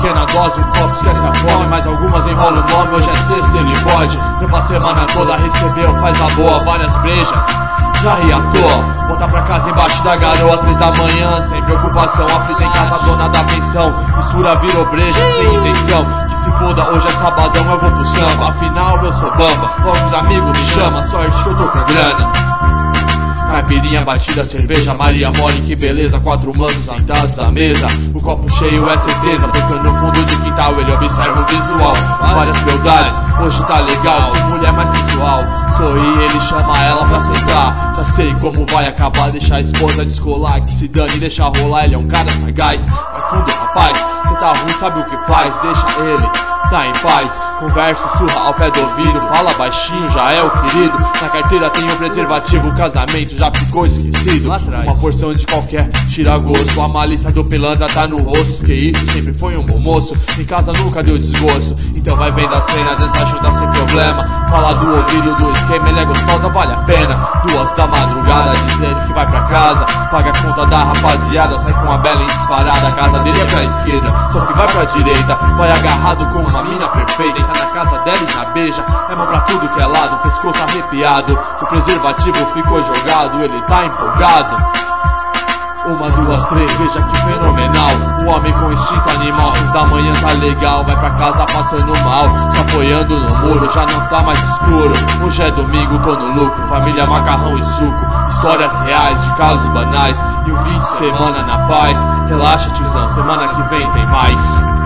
pequena dose, um copo esquece a fome, mas algumas enrolam o nome. Hoje é sexta, ele pode trampa a semana toda, recebeu, faz a boa, várias brejas, já ri à toa. Voltar pra casa embaixo da garoa, 3 da manhã, sem preocupação. Aflita em casa, dona da pensão, mistura virou breja, sem intenção. Que se foda, hoje é sabadão, eu vou pro samba. Afinal eu sou bamba, poucos amigos me chamam, sorte que eu tô com grana. Caipirinha, batida, cerveja, Maria mole, que beleza. 4 manos sentados à mesa, o copo cheio é certeza. Tocando no fundo de quintal, ele observa o visual. Várias beldades, hoje tá legal, que mulher mais sensual. Sorri, ele chama ela pra sentar. Já sei como vai acabar, deixa a esposa descolar. Que se dane, deixa rolar, ele é um cara sagaz. Vai fundo, rapaz, cê tá ruim, sabe o que faz, deixa ele, tá em paz. Conversa, sussurra ao pé do ouvido, fala baixinho, já é o querido. Na carteira tem um preservativo, o casamento já ficou esquecido. Uma porção de qualquer tira gosto, a malícia do pilantra tá no rosto. Que isso, sempre foi um bom moço, em casa nunca deu desgosto. Então vai vendo a cena, dança ajuda sem problema. Fala do ouvido do esquema, ele é gostosa, vale a pena. 2 da madrugada, dizendo que vai pra casa, paga a conta da rapaziada, sai com a bela disparada. A casa dele é pra esquerda, só que vai pra direita. Vai agarrado com uma mina perfeita, na casa dela e já beija, é mão pra tudo que é lado, pescoço arrepiado. O preservativo ficou jogado, ele tá empolgado. 1, 2, 3, veja que fenomenal. Um homem com instinto animal, 6 da manhã tá legal. Vai pra casa passando mal, se apoiando no muro, já não tá mais escuro. Hoje é domingo, tô no lucro, família, macarrão e suco. Histórias reais de casos banais, e um fim de semana na paz. Relaxa, tiozão, semana que vem tem mais.